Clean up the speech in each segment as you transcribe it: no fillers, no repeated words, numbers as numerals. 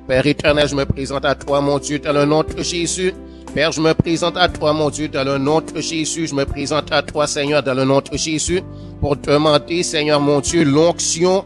Père éternel, je me présente à toi, mon Dieu, dans le nom de Jésus. Père, je me présente à toi, mon Dieu, dans le nom de Jésus. Je me présente à toi, Seigneur, dans le nom de Jésus, pour demander, Seigneur, mon Dieu, l'onction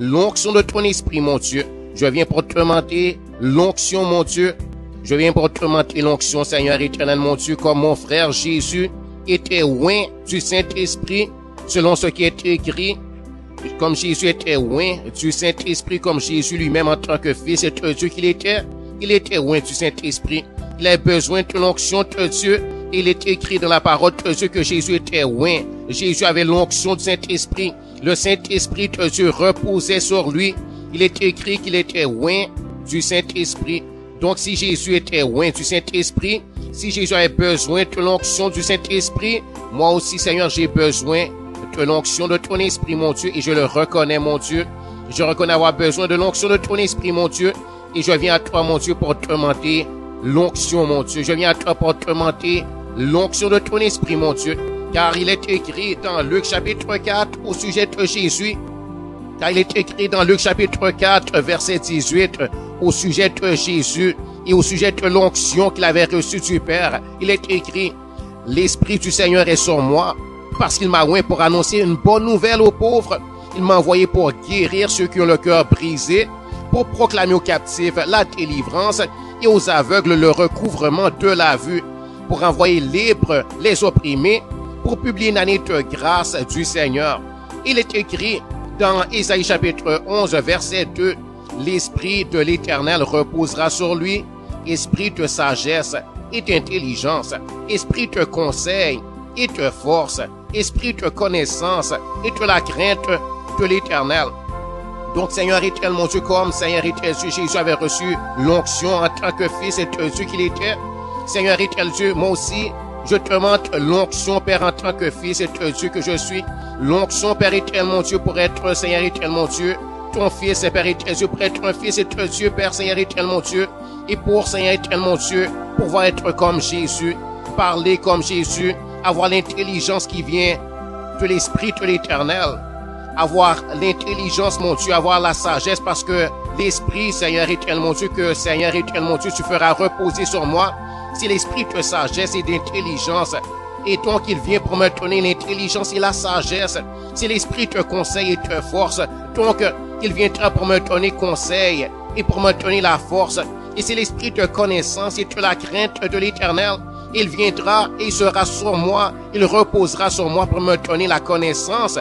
de ton esprit, mon Dieu. Je viens pour te demander l'onction, mon Dieu. Je viens pour te demander l'onction, Seigneur éternel, mon Dieu, comme mon frère Jésus était loin du Saint-Esprit, selon ce qui est écrit. Comme Jésus était loin du Saint-Esprit, comme Jésus lui-même en tant que fils et de Dieu qu'il était, il était loin du Saint-Esprit. Il a besoin de l'onction de Dieu. Il est écrit dans la parole de Dieu que Jésus était loin. Jésus avait l'onction du Saint-Esprit. Le Saint-Esprit de Dieu reposait sur lui. Il est écrit qu'il était loin du Saint-Esprit. Donc si Jésus était loin du Saint-Esprit, si Jésus avait besoin de l'onction du Saint-Esprit, moi aussi, Seigneur, j'ai besoin de l'onction de ton esprit, mon Dieu, et je le reconnais, mon Dieu. Je reconnais avoir besoin de l'onction de ton esprit, mon Dieu, et je viens à toi, mon Dieu, pour te demander l'onction, mon Dieu. Je viens à toi pour te demander l'onction de ton esprit, mon Dieu. Car il est écrit dans Luc chapitre 4 au sujet de Jésus. Car il est écrit dans Luc chapitre 4 verset 18 au sujet de Jésus et au sujet de l'onction qu'il avait reçue du Père. Il est écrit: l'Esprit du Seigneur est sur moi parce qu'il m'a oint pour annoncer une bonne nouvelle aux pauvres. Il m'a envoyé pour guérir ceux qui ont le cœur brisé, pour proclamer aux captifs la délivrance et aux aveugles le recouvrement de la vue, pour envoyer libres les opprimés, pour publier une année de grâce du Seigneur. Il est écrit dans Ésaïe chapitre 11 verset 2, l'Esprit de l'Éternel reposera sur lui, esprit de sagesse et d'intelligence, esprit de conseil et de force, esprit de connaissance et de la crainte de l'Éternel. Donc, Seigneur éternel, mon Dieu, comme Seigneur éternel Dieu, Jésus avait reçu l'onction en tant que fils et de Dieu qu'il était. Seigneur éternel Dieu, moi aussi, je te demande l'onction, Père, en tant que fils et de Dieu que je suis. L'onction, Père éternel, mon Dieu, pour être, Seigneur éternel, mon Dieu, ton fils, Père éternel Dieu, pour être un fils et de Dieu, Père, Seigneur éternel, mon Dieu, et pour, Seigneur éternel, mon Dieu, pouvoir être comme Jésus, parler comme Jésus, avoir l'intelligence qui vient de l'Esprit de l'Éternel, avoir l'intelligence, mon Dieu, avoir la sagesse, parce que l'Esprit, Seigneur éternel, mon Dieu, que Seigneur éternel, mon Dieu, tu feras reposer sur moi, c'est l'Esprit de sagesse et d'intelligence. Et donc, il vient pour me donner l'intelligence et la sagesse. C'est l'Esprit de conseil et de force. Donc, il viendra pour me donner conseil et pour me donner la force. Et c'est l'Esprit de connaissance et de la crainte de l'Éternel. Il viendra et il sera sur moi. Il reposera sur moi pour me donner la connaissance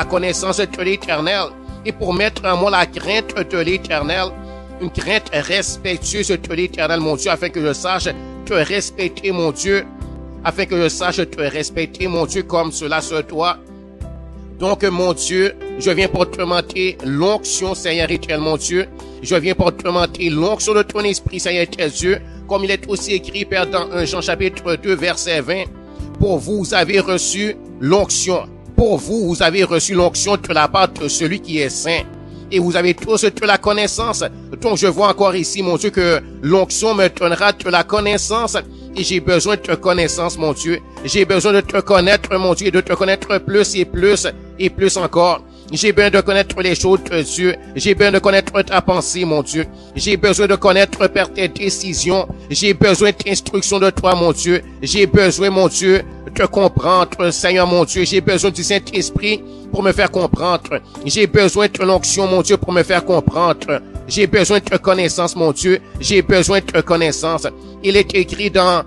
de l'Éternel. Et pour mettre en moi la crainte de l'Éternel. Une crainte respectueuse de l'Éternel, mon Dieu, afin que je sache te respecter, mon Dieu. Afin que je sache te respecter, mon Dieu, comme cela se doit. Donc, mon Dieu, je viens pour te demander l'onction, Seigneur éternel, mon Dieu. Je viens pour te demander l'onction de ton esprit, Seigneur éternel Dieu, comme il est aussi écrit, Père, dans 1 Jean chapitre 2, verset 20. Pour vous, vous avez reçu l'onction. Pour vous, vous avez reçu l'onction de la part de celui qui est saint. Et vous avez tous de la connaissance. Donc, je vois encore ici, mon Dieu, que l'onction me donnera de la connaissance. Et j'ai besoin de ta connaissance, mon Dieu. J'ai besoin de te connaître, mon Dieu, et de te connaître plus et plus et plus encore. J'ai besoin de connaître les choses de Dieu. J'ai besoin de connaître ta pensée, mon Dieu. J'ai besoin de connaître, Père, tes décisions. J'ai besoin d'instruction de toi, mon Dieu. J'ai besoin, mon Dieu, de comprendre, Seigneur, mon Dieu. J'ai besoin du Saint-Esprit pour me faire comprendre. J'ai besoin de l'onction, mon Dieu, pour me faire comprendre. J'ai besoin de connaissance, mon Dieu. J'ai besoin de connaissance. Il est écrit dans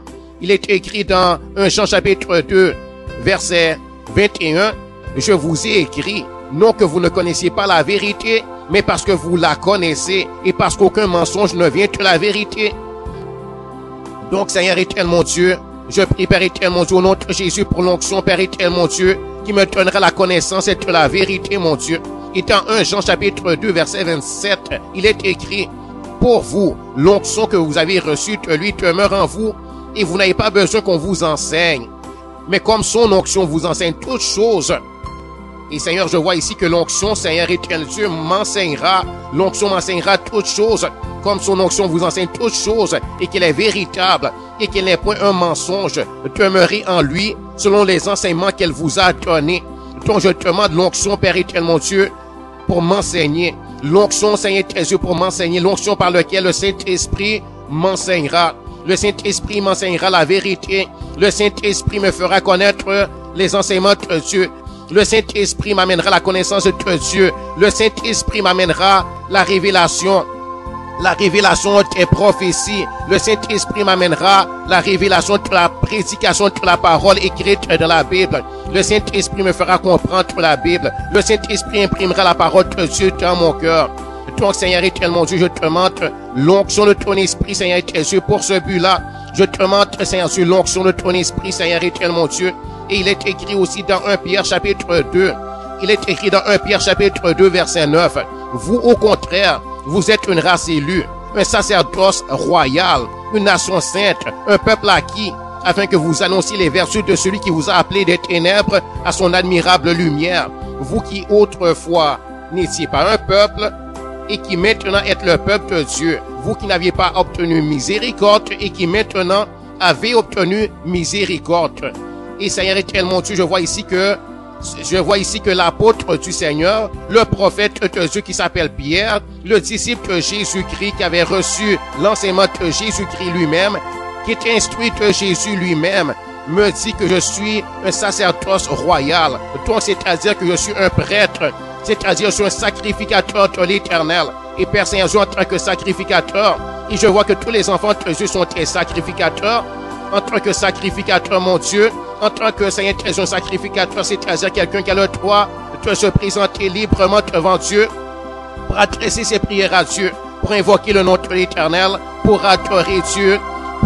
1 Jean chapitre 2, verset 21. Je vous ai écrit, non que vous ne connaissiez pas la vérité, mais parce que vous la connaissez et parce qu'aucun mensonge ne vient de la vérité. Donc, Seigneur éternel, mon Dieu, je prie, Père éternel, mon Dieu, au nom de Jésus, pour l'onction, Père éternel, mon Dieu, qui me donnera la connaissance et de la vérité, mon Dieu. Et dans 1 Jean chapitre 2, verset 27, il est écrit: pour vous, l'onction que vous avez reçue de lui demeure en vous, et vous n'avez pas besoin qu'on vous enseigne. Mais comme son onction vous enseigne toutes choses, et Seigneur, je vois ici que l'onction, Seigneur éternel Dieu, m'enseignera, l'onction m'enseignera toutes choses, comme son onction vous enseigne toutes choses, et qu'elle est véritable, et qu'elle n'est point un mensonge. Demeurez en lui, selon les enseignements qu'elle vous a donnés. Donc je demande l'onction, Père éternel, mon Dieu, pour m'enseigner. L'onction, Seigneur Jésus, pour m'enseigner. L'onction par laquelle le Saint-Esprit m'enseignera. Le Saint-Esprit m'enseignera la vérité. Le Saint-Esprit me fera connaître les enseignements de Dieu. Le Saint-Esprit m'amènera la connaissance de Dieu. Le Saint-Esprit m'amènera la révélation des prophéties. Le Saint-Esprit m'amènera la révélation de la prédication de la parole écrite dans la Bible. Le Saint-Esprit me fera comprendre la Bible. Le Saint-Esprit imprimera la parole de Dieu dans mon cœur. Donc, Seigneur éternel, mon Dieu, je te montre l'onction de ton esprit, Seigneur éternel Dieu, pour ce but-là. Je te montre, Seigneur Dieu, l'onction de ton esprit, Seigneur éternel, mon Dieu. Et il est écrit aussi dans 1 Pierre chapitre 2. Il est écrit dans 1 Pierre chapitre 2, verset 9. Vous, au contraire, vous êtes une race élue, un sacerdoce royal, une nation sainte, un peuple acquis, afin que vous annonciez les vertus de celui qui vous a appelé des ténèbres à son admirable lumière. Vous qui autrefois n'étiez pas un peuple, et qui maintenant êtes le peuple de Dieu. Vous qui n'aviez pas obtenu miséricorde, et qui maintenant avez obtenu miséricorde. Et Seigneur éternel, mon Dieu, je vois ici que l'apôtre du Seigneur, le prophète de Dieu qui s'appelle Pierre, le disciple de Jésus-Christ qui avait reçu l'enseignement de Jésus-Christ lui-même, qui est instruit de Jésus lui-même, me dit que je suis un sacerdoce royal. Donc, c'est-à-dire que je suis un prêtre, c'est-à-dire je suis un sacrificateur de l'Éternel. Et Père Saint-Jésus, en tant que sacrificateur, et je vois que tous les enfants de Dieu sont des sacrificateurs. En tant que sacrificateur, mon Dieu, en tant que Seigneur un sacrificateur, c'est-à-dire quelqu'un qui a le droit de se présenter librement devant Dieu, pour adresser ses prières à Dieu, pour invoquer le nom de l'Éternel, pour adorer Dieu.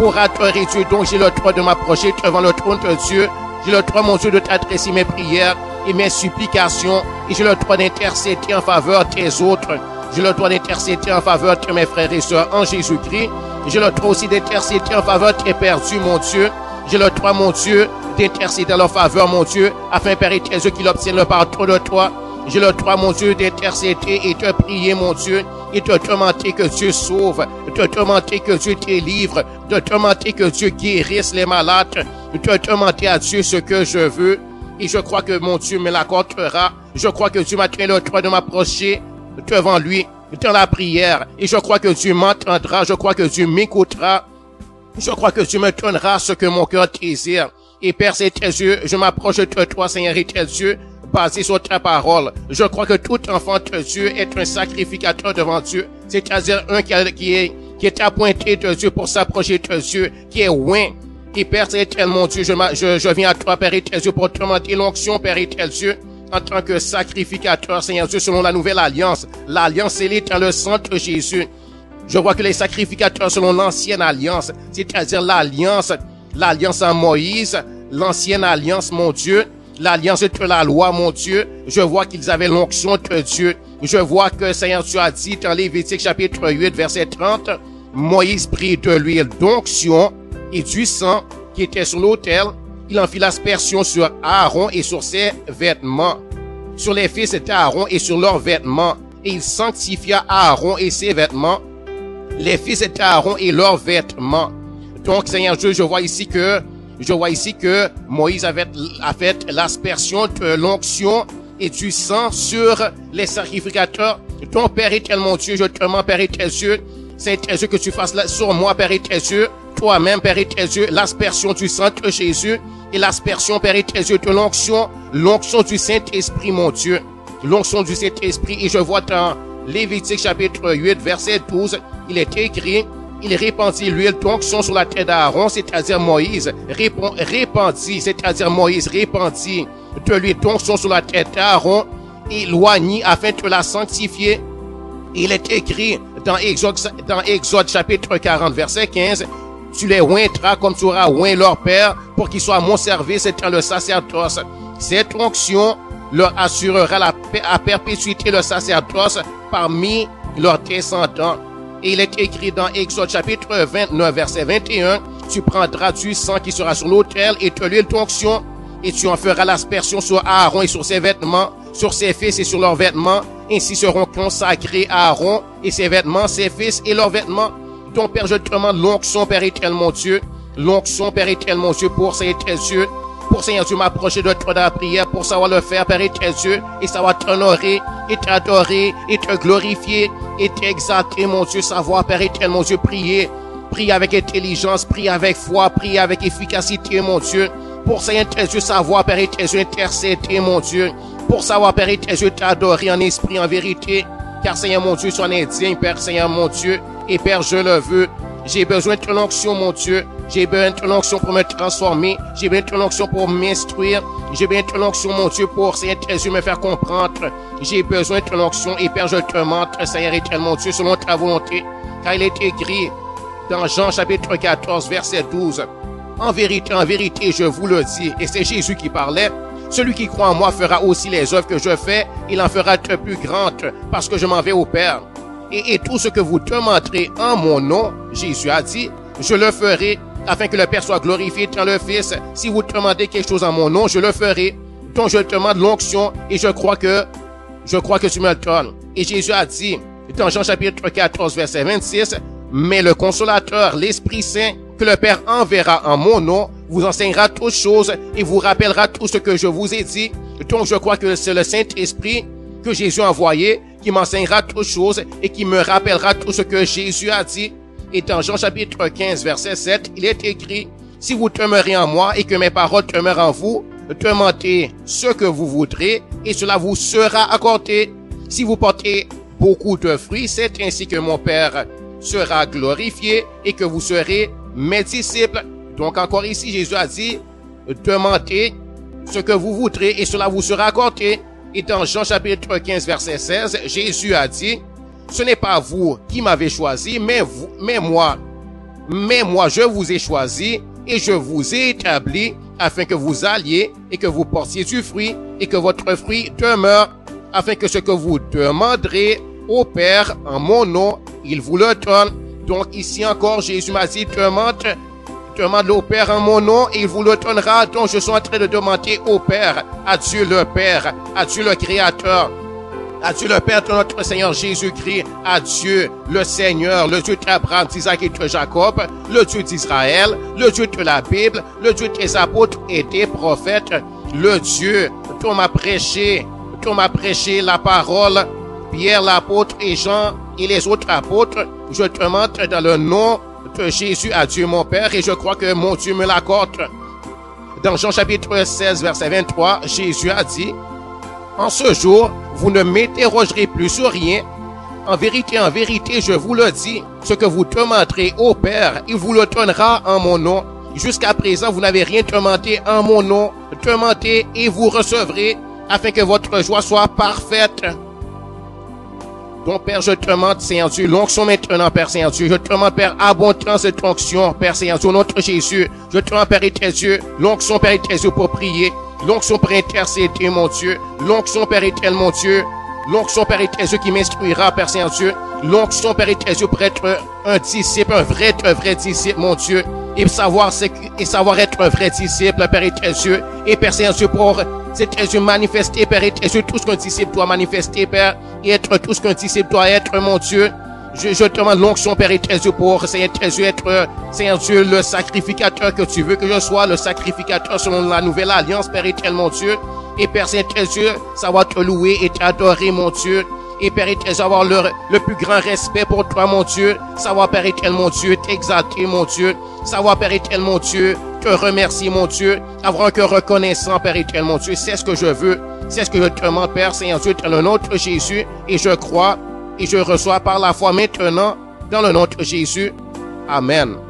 Donc j'ai le droit de m'approcher devant le trône de Dieu. J'ai le droit, mon Dieu, de t'adresser mes prières et mes supplications. Et j'ai le droit d'intercéder en faveur des autres. J'ai le droit d'intercéder en faveur de mes frères et sœurs en Jésus-Christ. J'ai le droit aussi d'intercéder en faveur des perdus, mon Dieu. J'ai le droit, mon Dieu, d'intercéder en leur faveur, mon Dieu, afin, Père éternel, qu'ils obtiennent le pardon de toi. J'ai le droit, mon Dieu, d'intercéder et de prier, mon Dieu, et de demander que Dieu sauve, de demander que Dieu délivre, de demander que Dieu guérisse les malades, de demander à Dieu ce que je veux. Et je crois que mon Dieu me l'accordera. Je crois que Dieu m'a donné le droit de m'approcher devant lui, dans la prière. Et je crois que Dieu m'entendra. Je crois que Dieu m'écoutera. Je crois que Dieu me donnera ce que mon cœur désire. Et Père, c'est tes yeux, je m'approche de toi, Seigneur, et tes yeux, basé sur ta parole. Je crois que tout enfant de Dieu est un sacrificateur devant Dieu. C'est-à-dire un qui est appointé de Dieu pour s'approcher de Dieu, qui est loin. Et Père éternel, mon Dieu, je viens à toi, Père éternel Dieu, pour te demander l'onction, Père éternel Dieu, en tant que sacrificateur, Seigneur Dieu, selon la nouvelle alliance. L'alliance scellée dans le sang de Jésus. Je vois que les sacrificateurs selon l'ancienne alliance, c'est-à-dire l'alliance en Moïse, l'ancienne alliance, mon Dieu, l'alliance de la loi, mon Dieu, je vois qu'ils avaient l'onction de Dieu. Je vois que Seigneur, tu as dit dans Lévitique chapitre 8, verset 30, Moïse prit de l'huile d'onction et du sang qui était sur l'autel. Il en fit l'aspersion sur Aaron et sur ses vêtements, sur les fils d'Aaron et sur leurs vêtements. Et il sanctifia Aaron et ses vêtements, les fils d'Aaron et leurs vêtements. Donc, Seigneur Dieu, je vois ici que Moïse a fait l'aspersion de l'onction et du sang sur les sacrificateurs. Ton Père éternel, mon Dieu, je te demande, Père éternel Dieu, Saint-Dieu, que tu fasses sur moi, Père éternel Dieu, toi-même, Père éternel Dieu, l'aspersion du sang de Jésus et l'aspersion, Père éternel Dieu, de l'onction du Saint-Esprit, mon Dieu, l'onction du Saint-Esprit. Et je vois dans Lévitique chapitre 8, verset 12, il est écrit, il répandit l'huile d'onction sur la tête d'Aaron, c'est-à-dire Moïse, répandit de l'huile d'onction sur la tête d'Aaron et l'oignit afin de la sanctifier. Il est écrit dans Exode chapitre 40, verset 15, tu les oindras comme tu auras oint leur père pour qu'ils soient à mon service dans le sacerdoce. Cette onction leur assurera la perpétuité le sacerdoce parmi leurs descendants. Et il est écrit dans Exode chapitre 29, verset 21, tu prendras du sang qui sera sur l'autel et de l'huile d'onction, et tu en feras l'aspersion sur Aaron et sur ses vêtements, sur ses fils et sur leurs vêtements. Ainsi seront consacrés Aaron et ses vêtements, ses fils et leurs vêtements. Donc, Père, je te demande l'onction, Père éternel, mon Dieu, l'onction, Père éternel, mon Dieu, pour Saint Dieu, pour, Seigneur Dieu, m'approcher de toi dans la prière, pour savoir le faire, Père éternel Dieu, et savoir t'honorer, et t'adorer, et te glorifier, et t'exalter, mon Dieu, savoir, Père éternel, mon Dieu, prier. Prie avec intelligence, prie avec foi, prie avec efficacité, mon Dieu. Pour, Seigneur Dieu, savoir, Père éternel Dieu, intercéder, mon Dieu. Pour savoir, Père éternel Dieu, t'adorer en esprit, en vérité. Car, Seigneur, mon Dieu, sois indigne, Père, Seigneur, mon Dieu. Et Père, je le veux. J'ai besoin de ton onction, mon Dieu. J'ai besoin de ton onction pour me transformer. J'ai besoin de ton onction pour m'instruire. J'ai besoin de ton onction, mon Dieu, pour, Seigneur Dieu, me faire comprendre. J'ai besoin de ton onction. Et Père, je te demande, Seigneur éternel, mon Dieu, selon ta volonté. Car il est écrit dans Jean chapitre 14, verset 12. En vérité, je vous le dis. Et c'est Jésus qui parlait. Celui qui croit en moi fera aussi les œuvres que je fais. Il en fera de plus grandes parce que je m'en vais au Père. Et tout ce que vous demanderez en mon nom, Jésus a dit, je le ferai afin que le Père soit glorifié dans le Fils. Si vous demandez quelque chose en mon nom, je le ferai. Donc je demande l'onction et je crois que tu me le donnes. Et Jésus a dit, dans Jean chapitre 14, verset 26, mais le Consolateur, l'Esprit Saint, que le Père enverra en mon nom, vous enseignera toutes choses et vous rappellera tout ce que je vous ai dit. Donc je crois que c'est le Saint-Esprit que Jésus a envoyé, qui m'enseignera toutes choses et qui me rappellera tout ce que Jésus a dit. Et dans Jean chapitre 15, verset 7, il est écrit, si vous demeurez en moi et que mes paroles demeurent en vous, demandez ce que vous voudrez et cela vous sera accordé. Si vous portez beaucoup de fruits, c'est ainsi que mon Père sera glorifié et que vous serez mes disciples. Donc encore ici, Jésus a dit, demandez ce que vous voudrez et cela vous sera accordé. Et dans Jean chapitre 15, verset 16, Jésus a dit, ce n'est pas vous qui m'avez choisi, mais moi, je vous ai choisi et je vous ai établi afin que vous alliez et que vous portiez du fruit et que votre fruit demeure, afin que ce que vous demanderez au Père en mon nom, il vous le donne. Donc ici encore, Jésus m'a dit, demande au Père en mon nom et il vous le donnera. Donc je suis en train de demander au Père, à Dieu le Père, à Dieu le Créateur, à Dieu le Père de notre Seigneur Jésus-Christ, à Dieu le Seigneur, le Dieu d'Abraham, d'Isaac et de Jacob, le Dieu d'Israël, le Dieu de la Bible, le Dieu des apôtres et des prophètes, le Dieu dont m'a prêché la parole, Pierre l'apôtre et Jean et les autres apôtres. Je demande dans le nom de Jésus à Dieu mon Père et je crois que mon Dieu me l'accorde. Dans Jean chapitre 16 verset 23, Jésus a dit, en ce jour, vous ne m'interrogerez plus sur rien. En vérité, je vous le dis, ce que vous demanderez au Père, il vous le donnera en mon nom. Jusqu'à présent, vous n'avez rien demandé en mon nom. Demandez et vous recevrez, afin que votre joie soit parfaite. Donc, Père, je te demande, Seigneur Dieu, l'onction maintenant, Père Seigneur Dieu. Je te demande, Père, abondance de ton onction, Père Seigneur Dieu, notre Jésus. Je te demande, Père éternel Dieu, l'onction, Père éternel Dieu, pour prier. L'onction pour intercéder, mon Dieu. L'onction, Père éternel, mon Dieu. L'onction, Père éternel Dieu, qui m'instruira, Père Seigneur Dieu. L'onction, Père éternel Dieu, pour être un disciple, un vrai disciple, mon Dieu. Et savoir être un vrai disciple, Père éternel Dieu. Et Père Seigneur Dieu, pour c'est Dieu manifester, Père éternel Dieu, tout ce qu'un disciple doit manifester, Père, et être tout ce qu'un disciple doit être, mon Dieu. Je te demande l'onction, Père éternel Dieu, pour, Seigneur Dieu, être, Seigneur Dieu, le sacrificateur que tu veux que je sois, le sacrificateur selon la nouvelle alliance, Père éternel, mon Dieu. Et Père Seigneur Dieu, savoir te louer et t'adorer, mon Dieu. Et Père éternel, avoir le plus grand respect pour toi, mon Dieu. Savoir, Père éternel, mon Dieu, t'exalter, mon Dieu. Savoir, Père éternel, mon Dieu, te remercier, mon Dieu. Avoir un cœur reconnaissant, Père éternel, mon Dieu. C'est ce que je veux. C'est ce que je te demande, Père Seigneur Dieu, dans le nom de Jésus. Et je crois et je reçois par la foi maintenant, dans le nom de Jésus. Amen.